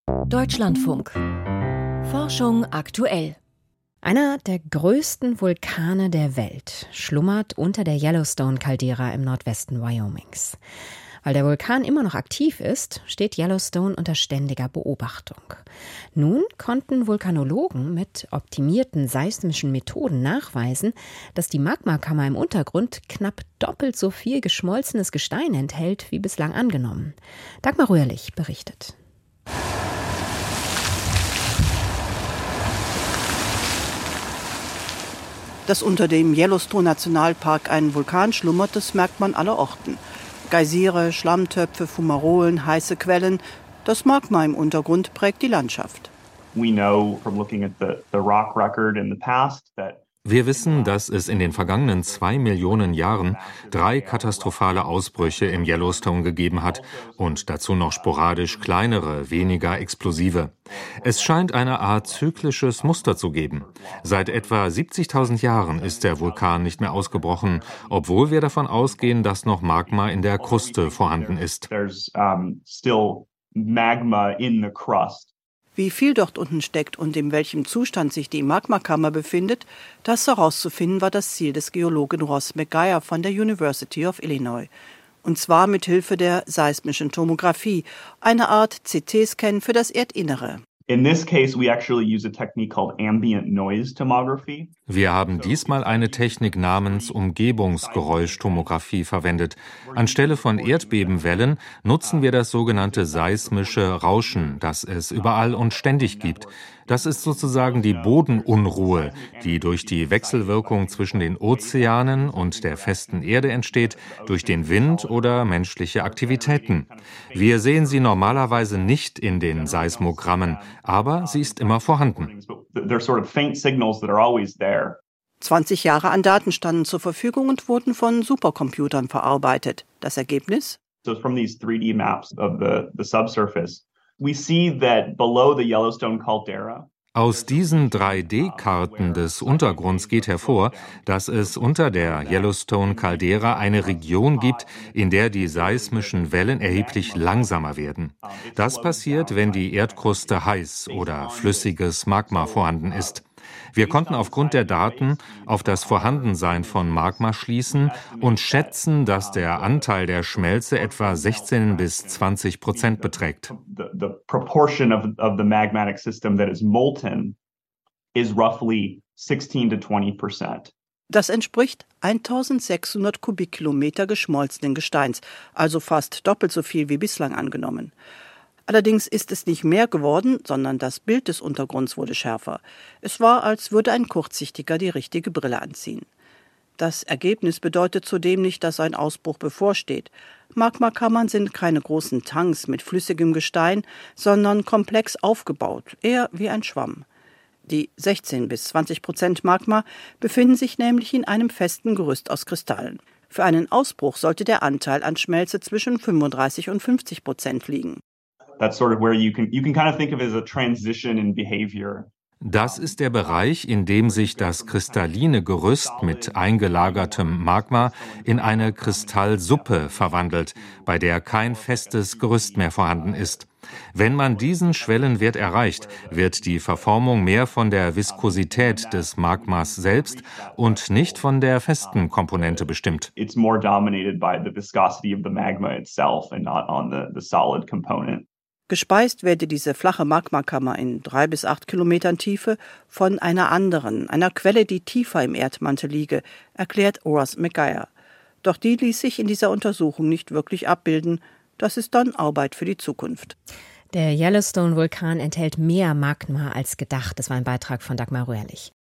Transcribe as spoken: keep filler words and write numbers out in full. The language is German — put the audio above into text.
Deutschlandfunk. Forschung aktuell. Einer der größten Vulkane der Welt schlummert unter der Yellowstone-Caldera im Nordwesten Wyomings. Weil der Vulkan immer noch aktiv ist, steht Yellowstone unter ständiger Beobachtung. Nun konnten Vulkanologen mit optimierten seismischen Methoden nachweisen, dass die Magmakammer im Untergrund knapp doppelt so viel geschmolzenes Gestein enthält, wie bislang angenommen. Dagmar Röhrlich berichtet. Dass unter dem Yellowstone-Nationalpark ein Vulkan schlummert, das merkt man allerorten. Geysire, Schlammtöpfe, Fumarolen, heiße Quellen. Das Magma im Untergrund prägt die Landschaft. We know from looking at the, the rock record in the past that Wir wissen, dass es in den vergangenen zwei Millionen Jahren drei katastrophale Ausbrüche im Yellowstone gegeben hat und dazu noch sporadisch kleinere, weniger explosive. Es scheint eine Art zyklisches Muster zu geben. Seit etwa siebzigtausend Jahren ist der Vulkan nicht mehr ausgebrochen, obwohl wir davon ausgehen, dass noch Magma in der Kruste vorhanden ist. there's um, still magma in the crust. Wie viel dort unten steckt und in welchem Zustand sich die Magmakammer befindet, das herauszufinden war das Ziel des Geologen Ross McGuire von der University of Illinois. Und zwar mit Hilfe der seismischen Tomographie, eine Art C T-Scan für das Erdinnere. In this case, we actually use a technique called ambient noise tomography. Wir haben diesmal eine Technik namens Umgebungsgeräuschtomographie verwendet. Anstelle von Erdbebenwellen nutzen wir das sogenannte seismische Rauschen, das es überall und ständig gibt. Das ist sozusagen die Bodenunruhe, die durch die Wechselwirkung zwischen den Ozeanen und der festen Erde entsteht, durch den Wind oder menschliche Aktivitäten. Wir sehen sie normalerweise nicht in den Seismogrammen, aber sie ist immer vorhanden. They're sort of faint signals that are always there. zwanzig Jahre an Daten standen zur Verfügung und wurden von Supercomputern verarbeitet. Das Ergebnis? So from these three D maps of the, the subsurface, we see that below the Yellowstone caldera, Aus diesen drei D-Karten des Untergrunds geht hervor, dass es unter der Yellowstone-Caldera eine Region gibt, in der die seismischen Wellen erheblich langsamer werden. Das passiert, wenn die Erdkruste heiß oder flüssiges Magma vorhanden ist. Wir konnten aufgrund der Daten auf das Vorhandensein von Magma schließen und schätzen, dass der Anteil der Schmelze etwa sechzehn bis zwanzig Prozent beträgt. the, the proportion of, of the magmatic system that is molten is roughly sixteen to twenty percent. Das entspricht eintausendsechshundert Kubikkilometer geschmolzenen Gesteins, also fast doppelt so viel wie bislang angenommen. Allerdings ist es nicht mehr geworden, sondern das Bild des Untergrunds wurde schärfer. Es war, als würde ein Kurzsichtiger die richtige Brille anziehen. Das Ergebnis bedeutet zudem nicht, dass ein Ausbruch bevorsteht. Magmakammern sind keine großen Tanks mit flüssigem Gestein, sondern komplex aufgebaut, eher wie ein Schwamm. Die sechzehn bis zwanzig Prozent Magma befinden sich nämlich in einem festen Gerüst aus Kristallen. Für einen Ausbruch sollte der Anteil an Schmelze zwischen fünfunddreißig und fünfzig Prozent liegen. That's sort of where you can you can kind of think of it as a transition in behavior. Das ist der Bereich, in dem sich das kristalline Gerüst mit eingelagertem Magma in eine Kristallsuppe verwandelt, bei der kein festes Gerüst mehr vorhanden ist. Wenn man diesen Schwellenwert erreicht, wird die Verformung mehr von der Viskosität des Magmas selbst und nicht von der festen Komponente bestimmt. It's more dominated by the viscosity of the magma itself and not on the, the solid component. Gespeist werde diese flache Magmakammer in drei bis acht Kilometern Tiefe von einer anderen, einer Quelle, die tiefer im Erdmantel liege, erklärt Ross McGuire. Doch die ließ sich in dieser Untersuchung nicht wirklich abbilden. Das ist dann Arbeit für die Zukunft. Der Yellowstone-Vulkan enthält mehr Magma als gedacht. Das war ein Beitrag von Dagmar Röhrlich.